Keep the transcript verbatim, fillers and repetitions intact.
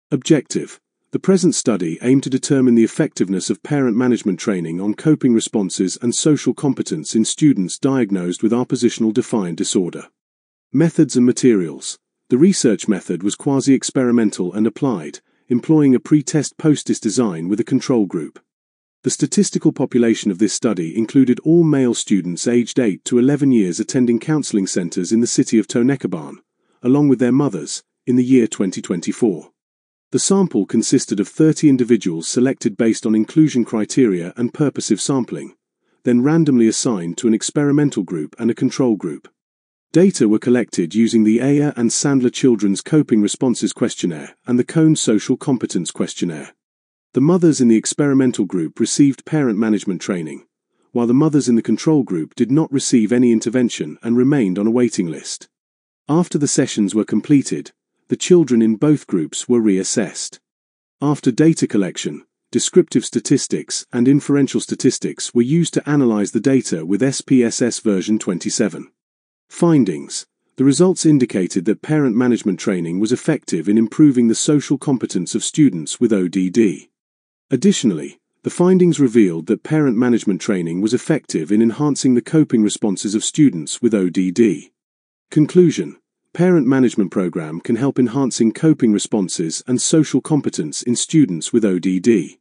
Objective: the present study aimed to determine the effectiveness of parent management training on coping responses and social competence in students diagnosed with oppositional defiant disorder. Methods and materials. The research method was quasi-experimental and applied, employing a pre-test post-test design with a control group. The statistical population of this study included all male students aged eight to eleven years attending counseling centers in the city of Tonekaban, along with their mothers, in the year twenty twenty-four. The sample consisted of thirty individuals selected based on inclusion criteria and purposive sampling, then randomly assigned to an experimental group and a control group. Data were collected using the Ayer and Sandler Children's Coping Responses Questionnaire and the Cone Social Competence Questionnaire. The mothers in the experimental group received parent management training, while the mothers in the control group did not receive any intervention and remained on a waiting list. After the sessions were completed, the children in both groups were reassessed. After data collection, descriptive statistics and inferential statistics were used to analyze the data with S P S S version twenty-seven. Findings. The results indicated that parent management training was effective in improving the social competence of students with O D D. Additionally, the findings revealed that parent management training was effective in enhancing the coping responses of students with O D D. Conclusion. Parent management program can help enhancing coping responses and social competence in students with O D D.